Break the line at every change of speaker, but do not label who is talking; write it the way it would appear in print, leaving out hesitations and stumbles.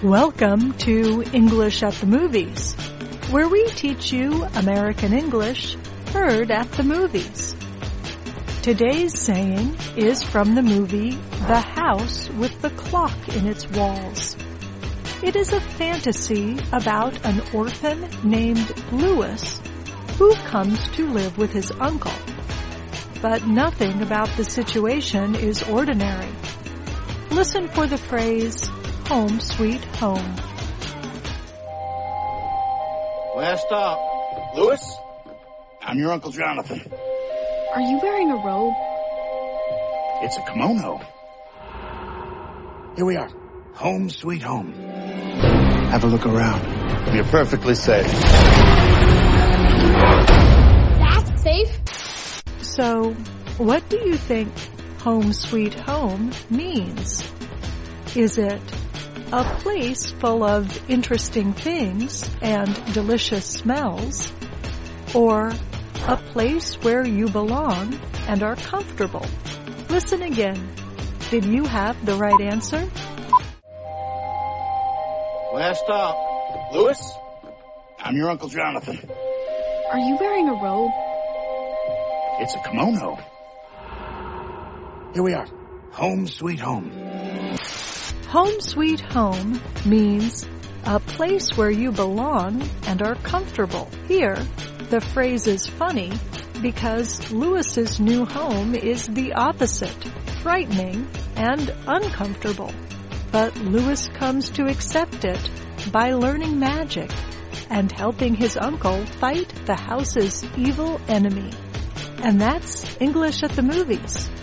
Welcome to English at the Movies, where we teach you American English heard at the movies. Today's saying is from the movie The House with the Clock in Its Walls. It is a fantasy about an orphan named Louis who comes to live with his uncle. But nothing about the situation is ordinary. Listen for the phrase, home sweet home.
Last stop. Louis? I'm your Uncle Jonathan.
Are you wearing a robe?
It's a kimono. Here we are. Home sweet home. Have a look around. You're perfectly safe.
That's safe.
So, what do you think home sweet home means? Is it a place full of interesting things and delicious smells? Or a place where you belong and are comfortable? Listen again. Did you have the right answer?
Last stop. Louis? I'm your Uncle Jonathan.
Are you wearing a robe?
It's a kimono. Here we are. Home sweet home.
Home sweet home means a place where you belong and are comfortable. Here, the phrase is funny because Louis's new home is the opposite, frightening and uncomfortable. But Louis comes to accept it by learning magic and helping his uncle fight the house's evil enemy. And that's English at the Movies.